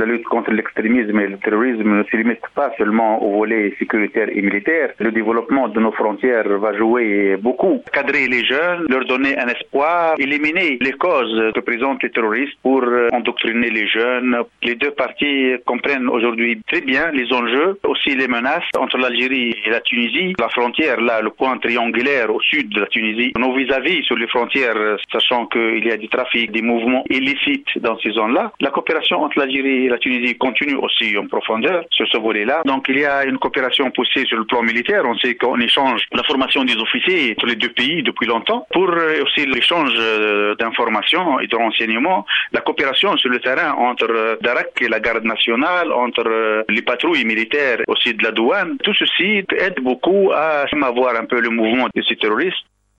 la lutte contre l'extrémisme et le terrorisme ne se limite pas seulement au volet sécuritaire et militaire. Le développement de nos frontières va jouer beaucoup. Cadrer les jeunes, leur donner un espoir, éliminer les causes que présentent les terroristes pour endoctriner les jeunes. Les deux parties comprennent aujourd'hui très bien les enjeux, aussi les menaces entre l'Algérie et la Tunisie. La frontière, là, le point triangulaire au sud de la Tunisie. Nos vis-à-vis sur les frontières, sachant qu'il y a du trafic, des mouvements illicites dans ces zones-là. La coopération entre l'Algérie et la Tunisie continue aussi en profondeur sur ce volet-là. Donc il y a une coopération poussée sur le plan militaire. On sait qu'on échange la formation des officiers entre les deux pays depuis longtemps. Pour aussi l'échange d'informations et de renseignements, la coopération sur le terrain entre Darak et la garde nationale, entre les patrouilles militaires aussi de la douane, tout ceci aide beaucoup à avoir un peu le mouvement de ces terroristes